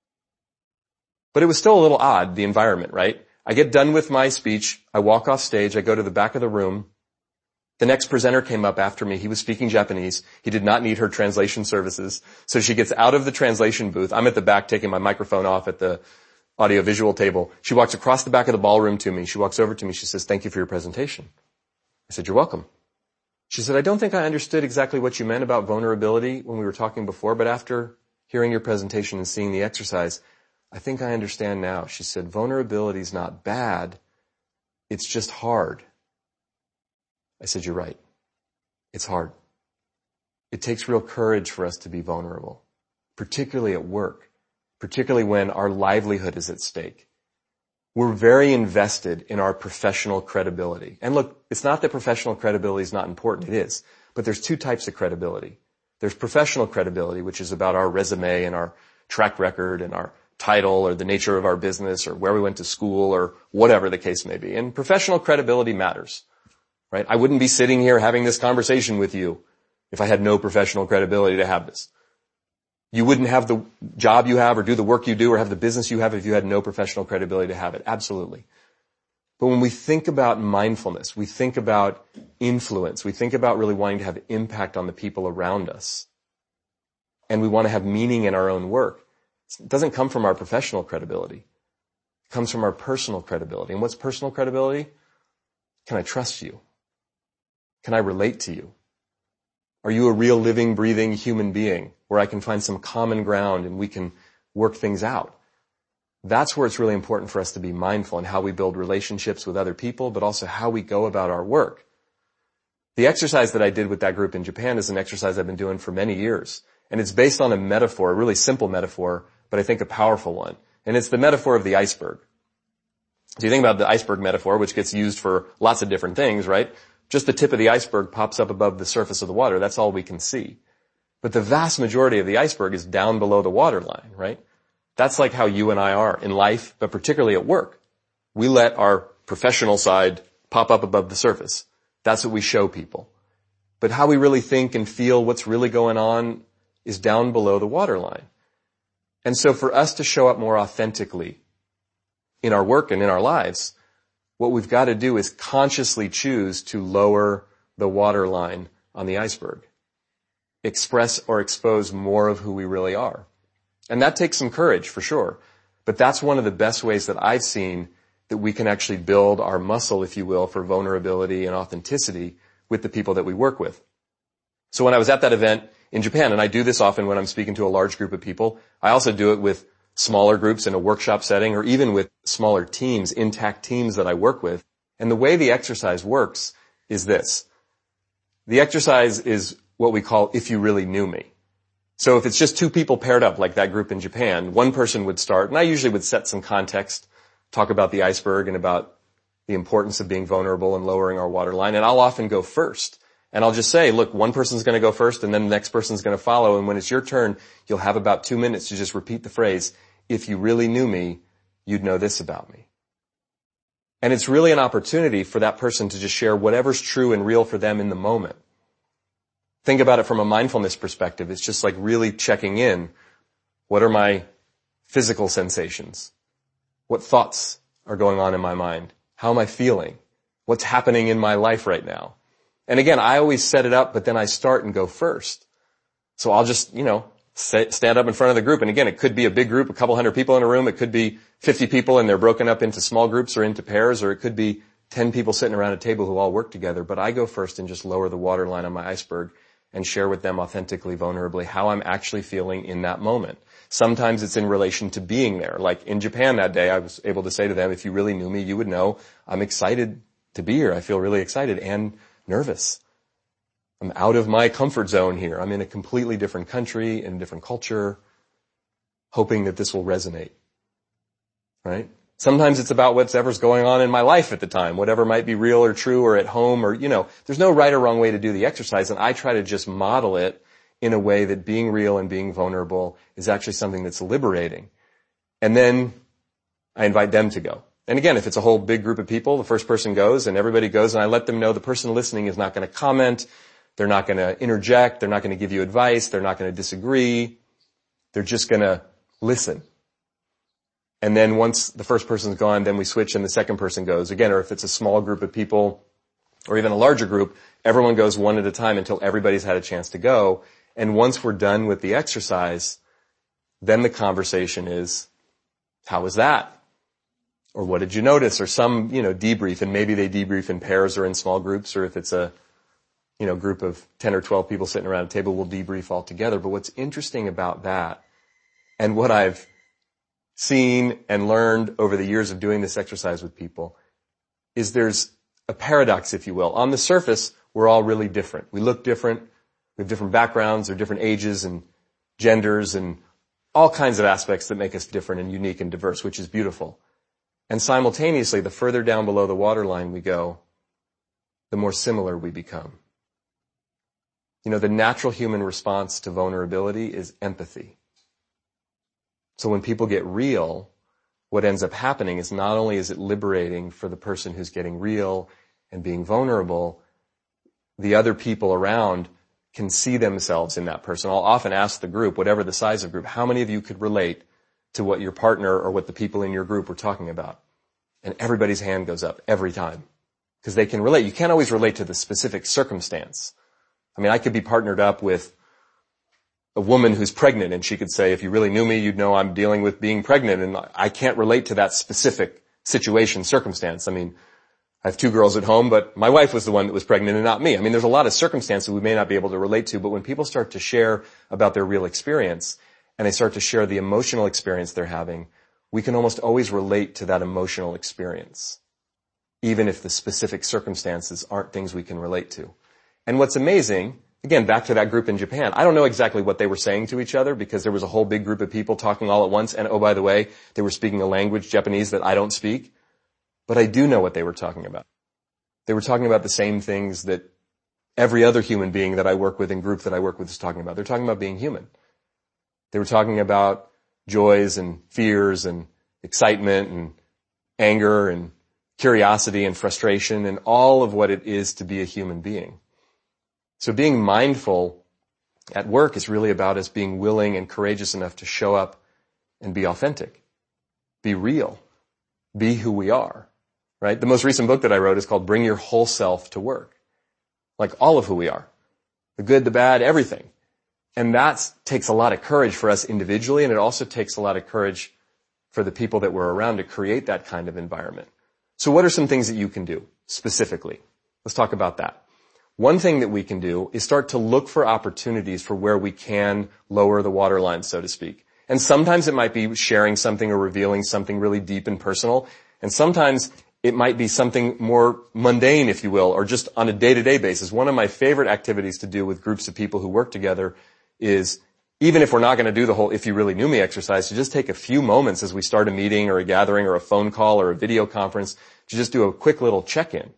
But it was still a little odd, the environment, right? I get done with my speech, I walk off stage, I go to the back of the room, The next presenter came up after me. He was speaking Japanese. He did not need her translation services. So she gets out of the translation booth. I'm at the back taking my microphone off at the audio-visual table. She walks across the back of the ballroom to me. She walks over to me. She says, "Thank you for your presentation." I said, "You're welcome." She said, "I don't think I understood exactly what you meant about vulnerability when we were talking before, but after hearing your presentation and seeing the exercise, I think I understand now." She said, "Vulnerability is not bad. It's just hard." I said, "You're right. It's hard. It takes real courage for us to be vulnerable, particularly at work, particularly when our livelihood is at stake. We're very invested in our professional credibility. And look, it's not that professional credibility is not important. It is. But there's two types of credibility. There's professional credibility, which is about our resume and our track record and our title or the nature of our business or where we went to school or whatever the case may be. And professional credibility matters. Right? I wouldn't be sitting here having this conversation with you if I had no professional credibility to have this. You wouldn't have the job you have or do the work you do or have the business you have if you had no professional credibility to have it. Absolutely. But when we think about mindfulness, we think about influence, we think about really wanting to have impact on the people around us, and we want to have meaning in our own work, it doesn't come from our professional credibility. It comes from our personal credibility. And what's personal credibility? Can I trust you? Can I relate to you? Are you a real living, breathing human being where I can find some common ground and we can work things out? That's where it's really important for us to be mindful in how we build relationships with other people, but also how we go about our work. The exercise that I did with that group in Japan is an exercise I've been doing for many years. And it's based on a metaphor, a really simple metaphor, but I think a powerful one. And it's the metaphor of the iceberg. So you think about the iceberg metaphor, which gets used for lots of different things, right? Just the tip of the iceberg pops up above the surface of the water. That's all we can see. But the vast majority of the iceberg is down below the waterline, right? That's like how you and I are in life, but particularly at work. We let our professional side pop up above the surface. That's what we show people. But how we really think and feel, what's really going on, is down below the waterline. And so for us to show up more authentically in our work and in our lives, what we've got to do is consciously choose to lower the waterline on the iceberg. Express or expose more of who we really are. And that takes some courage, for sure. But that's one of the best ways that I've seen that we can actually build our muscle, if you will, for vulnerability and authenticity with the people that we work with. So when I was at that event in Japan, and I do this often when I'm speaking to a large group of people, I also do it with smaller groups in a workshop setting or even with smaller teams, intact teams that I work with. And the way the exercise works is this. The exercise is what we call if you really knew me. So if it's just two people paired up like that group in Japan, one person would start, and I usually would set some context, talk about the iceberg and about the importance of being vulnerable and lowering our waterline, and I'll often go first. And I'll just say, look, one person's going to go first and then the next person's going to follow, and when it's your turn, you'll have about 2 minutes to just repeat the phrase, if you really knew me, you'd know this about me. And it's really an opportunity for that person to just share whatever's true and real for them in the moment. Think about it from a mindfulness perspective. It's just like really checking in. What are my physical sensations? What thoughts are going on in my mind? How am I feeling? What's happening in my life right now? And again, I always set it up, but then I start and go first. So I'll just, stand up in front of the group. And again, it could be a big group, a couple hundred people in a room. It could be 50 people and they're broken up into small groups or into pairs, or it could be 10 people sitting around a table who all work together. But I go first and just lower the waterline on my iceberg and share with them authentically, vulnerably, how I'm actually feeling in that moment. Sometimes it's in relation to being there. Like in Japan that day, I was able to say to them, if you really knew me, you would know I'm excited to be here. I feel really excited and nervous. I'm out of my comfort zone here. I'm in a completely different country, in a different culture, hoping that this will resonate. Right? Sometimes it's about whatever's going on in my life at the time, whatever might be real or true or at home or, there's no right or wrong way to do the exercise, and I try to just model it in a way that being real and being vulnerable is actually something that's liberating. And then I invite them to go. And again, if it's a whole big group of people, the first person goes and everybody goes, and I let them know the person listening is not going to comment, they're not going to interject, they're not going to give you advice, they're not going to disagree, they're just going to listen. And then once the first person's gone, then we switch and the second person goes. Again, or if it's a small group of people, or even a larger group, everyone goes one at a time until everybody's had a chance to go. And once we're done with the exercise, then the conversation is, how was that? Or what did you notice? Or some, debrief, and maybe they debrief in pairs or in small groups, or if it's a, group of 10 or 12 people sitting around a table, we'll debrief all together. But what's interesting about that, and what I've seen and learned over the years of doing this exercise with people, is there's a paradox, if you will. On the surface, we're all really different. We look different. We have different backgrounds or different ages and genders and all kinds of aspects that make us different and unique and diverse, which is beautiful. And simultaneously, the further down below the waterline we go, the more similar we become. The natural human response to vulnerability is empathy. So when people get real, what ends up happening is not only is it liberating for the person who's getting real and being vulnerable, the other people around can see themselves in that person. I'll often ask the group, whatever the size of group, how many of you could relate to what your partner or what the people in your group were talking about? And everybody's hand goes up every time because they can relate. You can't always relate to the specific circumstance. I could be partnered up with a woman who's pregnant, and she could say, if you really knew me, you'd know I'm dealing with being pregnant, and I can't relate to that specific situation, circumstance. I have 2 girls at home, but my wife was the one that was pregnant and not me. There's a lot of circumstances we may not be able to relate to, but when people start to share about their real experience, and they start to share the emotional experience they're having, we can almost always relate to that emotional experience, even if the specific circumstances aren't things we can relate to. And what's amazing, again, back to that group in Japan, I don't know exactly what they were saying to each other because there was a whole big group of people talking all at once. And oh, by the way, they were speaking a language, Japanese, that I don't speak. But I do know what they were talking about. They were talking about the same things that every other human being that I work with and group that I work with is talking about. They're talking about being human. They were talking about joys and fears and excitement and anger and curiosity and frustration and all of what it is to be a human being. So being mindful at work is really about us being willing and courageous enough to show up and be authentic, be real, be who we are, right? The most recent book that I wrote is called Bring Your Whole Self to Work. Like all of who we are, the good, the bad, everything. And that takes a lot of courage for us individually, and it also takes a lot of courage for the people that we're around to create that kind of environment. So what are some things that you can do specifically? Let's talk about that. One thing that we can do is start to look for opportunities for where we can lower the waterline, so to speak. And sometimes it might be sharing something or revealing something really deep and personal. And sometimes it might be something more mundane, if you will, or just on a day-to-day basis. One of my favorite activities to do with groups of people who work together is, even if we're not going to do the whole if you really knew me exercise, to just take a few moments as we start a meeting or a gathering or a phone call or a video conference to just do a quick little check-in.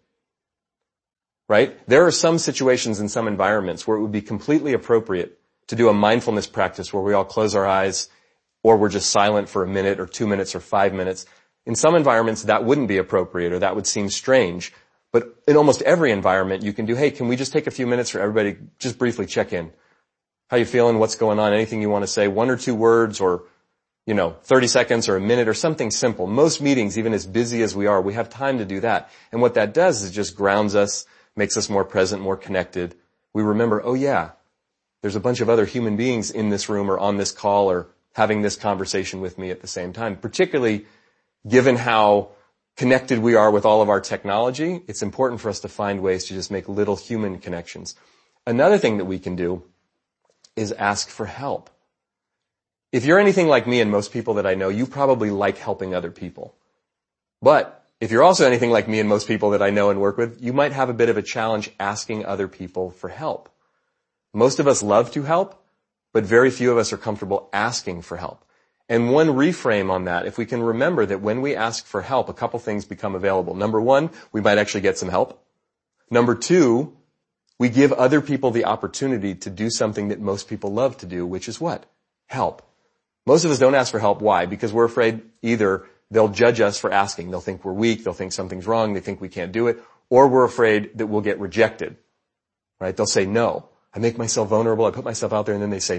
Right? There are some situations in some environments where it would be completely appropriate to do a mindfulness practice where we all close our eyes or we're just silent for a minute or 2 minutes or 5 minutes. In some environments, that wouldn't be appropriate or that would seem strange. But in almost every environment, you can do, hey, can we just take a few minutes for everybody to just briefly check in? How you feeling? What's going on? Anything you want to say? 1 or 2 words or, 30 seconds or a minute or something simple. Most meetings, even as busy as we are, we have time to do that. And what that does is it just grounds us, makes us more present, more connected. We remember, oh yeah, there's a bunch of other human beings in this room or on this call or having this conversation with me at the same time. Particularly given how connected we are with all of our technology, it's important for us to find ways to just make little human connections. Another thing that we can do is ask for help. If you're anything like me and most people that I know, you probably like helping other people. But if you're also anything like me and most people that I know and work with, you might have a bit of a challenge asking other people for help. Most of us love to help, but very few of us are comfortable asking for help. And one reframe on that, if we can remember that when we ask for help, a couple things become available. Number 1, we might actually get some help. Number 2, we give other people the opportunity to do something that most people love to do, which is what? Help. Most of us don't ask for help. Why? Because we're afraid either they'll judge us for asking. They'll think we're weak. They'll think something's wrong. They think we can't do it. Or we're afraid that we'll get rejected. Right? They'll say no. I make myself vulnerable. I put myself out there and then they say no.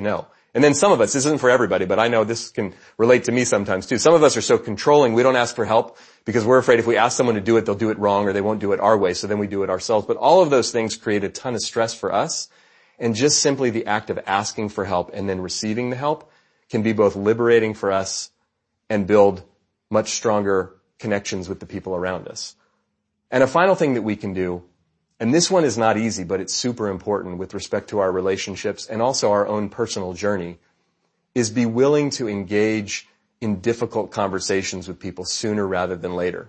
And then some of us, this isn't for everybody, but I know this can relate to me sometimes too. Some of us are so controlling, we don't ask for help because we're afraid if we ask someone to do it, they'll do it wrong or they won't do it our way, so then we do it ourselves. But all of those things create a ton of stress for us. And just simply the act of asking for help and then receiving the help can be both liberating for us and build much stronger connections with the people around us. And a final thing that we can do, and this one is not easy, but it's super important with respect to our relationships and also our own personal journey, is be willing to engage in difficult conversations with people sooner rather than later.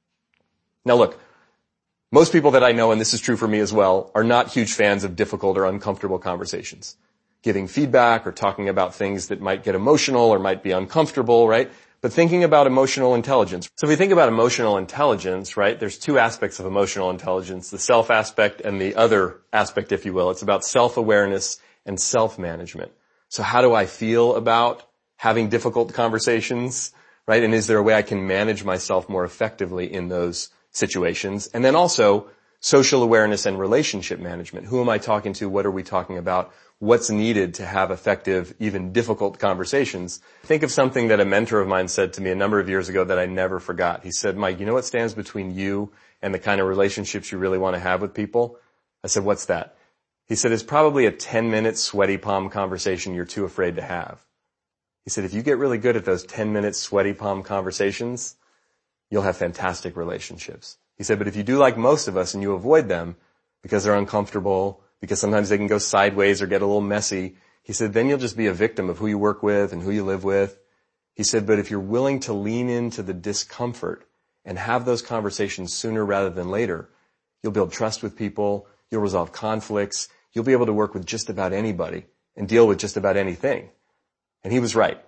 Now look, most people that I know, and this is true for me as well, are not huge fans of difficult or uncomfortable conversations. Giving feedback or talking about things that might get emotional or might be uncomfortable, right? But thinking about emotional intelligence. So if we think about emotional intelligence, right, there's two aspects of emotional intelligence, the self aspect and the other aspect, if you will. It's about self-awareness and self-management. So how do I feel about having difficult conversations, right? And is there a way I can manage myself more effectively in those situations? And then also social awareness and relationship management. Who am I talking to? What are we talking about? What's needed to have effective, even difficult conversations? Think of something that a mentor of mine said to me a number of years ago that I never forgot. He said, Mike, you know what stands between you and the kind of relationships you really want to have with people? I said, what's that? He said, it's probably a 10-minute sweaty palm conversation you're too afraid to have. He said, if you get really good at those 10-minute sweaty palm conversations, you'll have fantastic relationships. He said, but if you do like most of us and you avoid them because they're uncomfortable, because sometimes they can go sideways or get a little messy, he said, then you'll just be a victim of who you work with and who you live with. He said, but if you're willing to lean into the discomfort and have those conversations sooner rather than later, you'll build trust with people, you'll resolve conflicts, you'll be able to work with just about anybody and deal with just about anything. And he was right.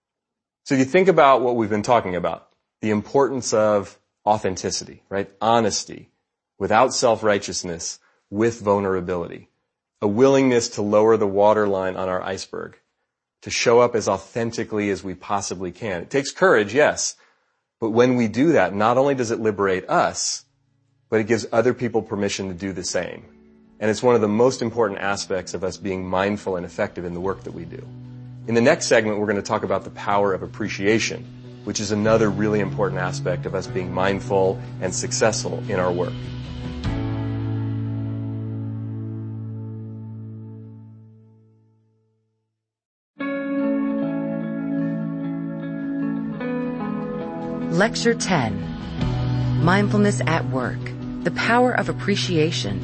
So if you think about what we've been talking about, the importance of authenticity, right? Honesty, without self-righteousness, with vulnerability, a willingness to lower the waterline on our iceberg, to show up as authentically as we possibly can. It takes courage, yes, but when we do that, not only does it liberate us, but it gives other people permission to do the same. And it's one of the most important aspects of us being mindful and effective in the work that we do. In the next segment, we're going to talk about the power of appreciation, which is another really important aspect of us being mindful and successful in our work. Lecture 10, Mindfulness at Work, the Power of Appreciation.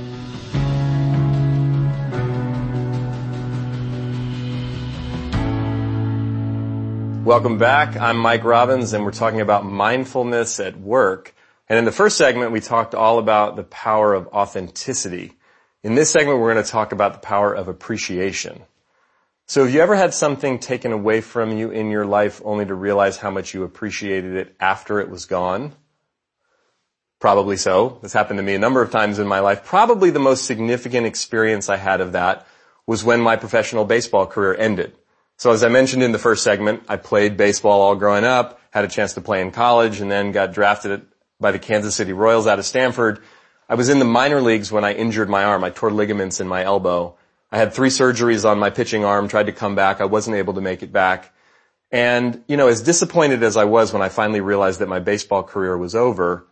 Welcome back. I'm Mike Robbins, and we're talking about mindfulness at work. And in the first segment, we talked all about the power of authenticity. In this segment, we're going to talk about the power of appreciation. So have you ever had something taken away from you in your life only to realize how much you appreciated it after it was gone? Probably so. This happened to me a number of times in my life. Probably the most significant experience I had of that was when my professional baseball career ended. So as I mentioned in the first segment, I played baseball all growing up, had a chance to play in college, and then got drafted by the Kansas City Royals out of Stanford. I was in the minor leagues when I injured my arm. I tore ligaments in my elbow. I had 3 surgeries on my pitching arm, tried to come back. I wasn't able to make it back. And, as disappointed as I was when I finally realized that my baseball career was over,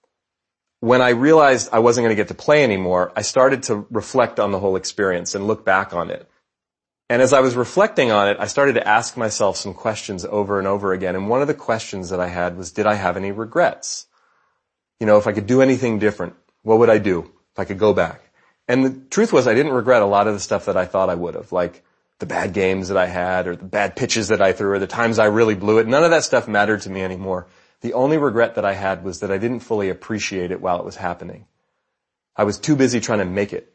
when I realized I wasn't going to get to play anymore, I started to reflect on the whole experience and look back on it. And as I was reflecting on it, I started to ask myself some questions over and over again. And one of the questions that I had was, did I have any regrets? If I could do anything different, what would I do if I could go back? And the truth was I didn't regret a lot of the stuff that I thought I would have, like the bad games that I had or the bad pitches that I threw or the times I really blew it. None of that stuff mattered to me anymore. The only regret that I had was that I didn't fully appreciate it while it was happening. I was too busy trying to make it.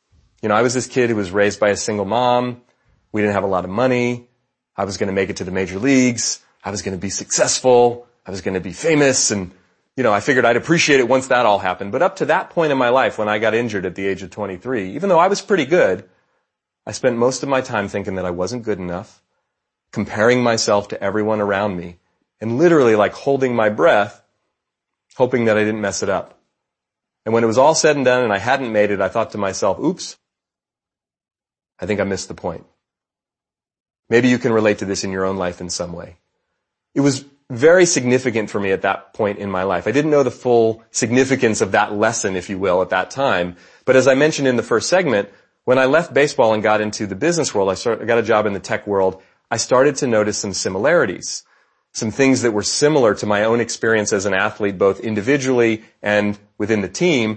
I was this kid who was raised by a single mom. We didn't have a lot of money. I was going to make it to the major leagues. I was going to be successful. I was going to be famous. And, I figured I'd appreciate it once that all happened. But up to that point in my life, when I got injured at the age of 23, even though I was pretty good, I spent most of my time thinking that I wasn't good enough, comparing myself to everyone around me, and literally like holding my breath, hoping that I didn't mess it up. And when it was all said and done and I hadn't made it, I thought to myself, oops, I think I missed the point. Maybe you can relate to this in your own life in some way. It was very significant for me at that point in my life. I didn't know the full significance of that lesson, if you will, at that time. But as I mentioned in the first segment, when I left baseball and got into the business world, I got a job in the tech world, I started to notice some similarities. Some things that were similar to my own experience as an athlete, both individually and within the team,